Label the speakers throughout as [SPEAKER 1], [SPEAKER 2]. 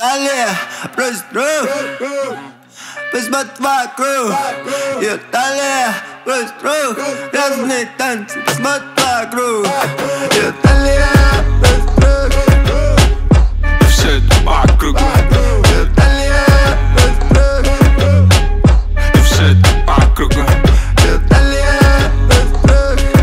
[SPEAKER 1] талия просит рук, посмотри вокруг. Ее талия просит рук, разные танцы, посмотри вокруг. Ее талия просит рук,
[SPEAKER 2] все это по кругу.
[SPEAKER 1] ее талия просит рук,
[SPEAKER 2] И все это по кругу.
[SPEAKER 1] ее талия просит рук,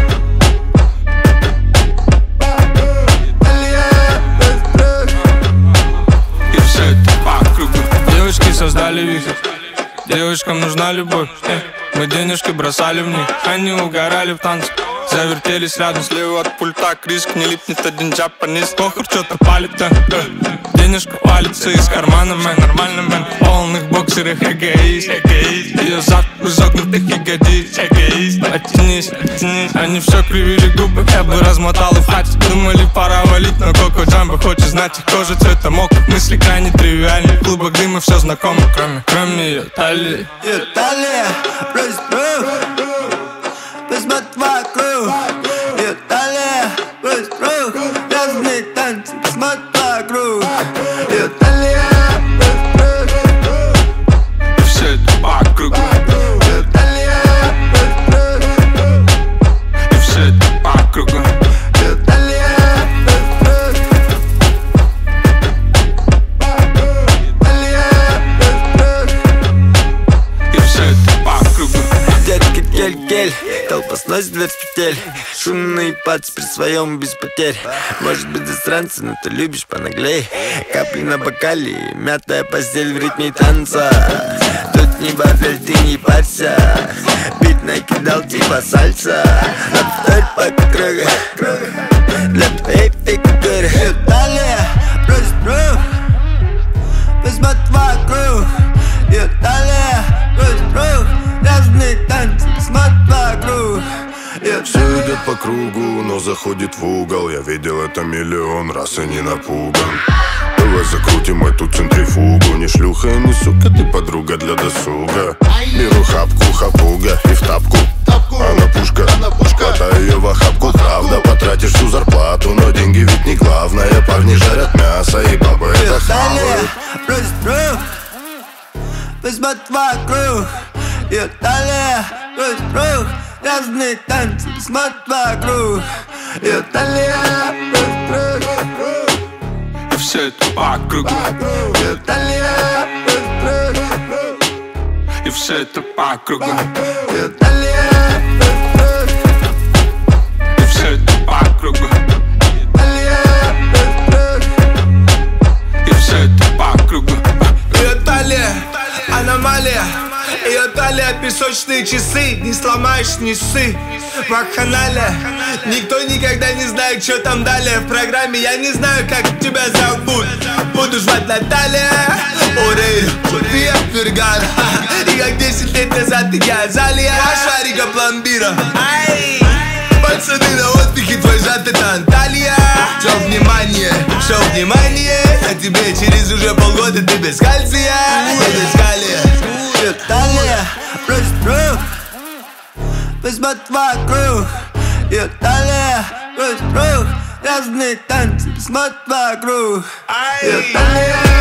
[SPEAKER 1] талия просит рук.
[SPEAKER 2] И все это по кругу. Девочки создали вихрь, девочкам нужна любовь. Мы денежки бросали в них, они угорали в танцах. Завертелись рядом, слева от пульта Криск, не липнет один джапанис. Похуй, что-то палит, да. Денежка валится из кармана, мэн. Нормально, мэн. В полных боксерах эгоист. Ее зад в изогнутых ягодиц. Оттянись, оттянись. Они все кривили губы, я бы размотал и в хате. Думали, пора валить, но Коко Джамбо хочет знать их кожи цвета мок. Мысли крайне тривиальны, в клубах дыма все знакомо, кроме ее талии.
[SPEAKER 1] Ее талия просит рук, посмотри вокруг. Ее талия просит рук, разные танцы, посмотри вокруг. Ее талия просит рук,
[SPEAKER 2] И все это по кругу.
[SPEAKER 1] ее талия просит рук,
[SPEAKER 2] И все это по кругу.
[SPEAKER 1] ее талия просит рук, талия просит рук.
[SPEAKER 2] И все это по кругу.
[SPEAKER 1] Детка кель-кель, толпа сносит дверь с петель. Шумные пацы при своем без потерь. Может быть засранцы, но ты любишь понаглей. Капли на бокале, мятая постель в ритме танца. Тут не бафель, ты не парься. Бит накидал типа сальса. Повторь по кругу для твоей фигуры. Ее талия просит рук, посмотри вокруг. Ее талия просит рук, разные танцы, смотри вокруг.
[SPEAKER 3] Все идет по кругу, но заходит в угол. Я видел это миллион раз и не напуган. Давай закрутим эту центрифугу. Не шлюха и не сука, ты подруга для досуга. Беру хапку, хапуга и в тапку. Она пушка, хватай ее в охапку. Правда, потратишь всю зарплату, но деньги ведь не главное. Парни жарят мясо и бабы это
[SPEAKER 1] Ее талия
[SPEAKER 3] хавают.
[SPEAKER 1] просит рук, посмотри вокруг. Ее талия просит рук, разные танцы, смотри вокруг. Ее талия просит рук,
[SPEAKER 2] И все это по кругу.
[SPEAKER 1] ее талия просит рук,
[SPEAKER 2] И все это по кругу.
[SPEAKER 1] ее талия просит рук,
[SPEAKER 2] И все это по кругу.
[SPEAKER 1] талия просит рук.
[SPEAKER 2] И все это по кругу.
[SPEAKER 4] Ее талия, аномалия. Ее талия, песочные часы. Не сломаешь, не ссы. Вакханалия. Никто никогда не знает, что там далее в программе. Я не знаю, как тебя зовут. Буду звать Наталья Орейро, София Фергана. И как 10 лет назад я Азалия, шарика пломбира. Ай! Пацаны на отдыхе, твой зад это Анталия. Все внимание, а тебе через уже полгода ты без кальция. Без калия.
[SPEAKER 1] Ее талия просит рук, посмотри вокруг. Ее талия просит рук, разные танцы, смотри вокруг. Ее талия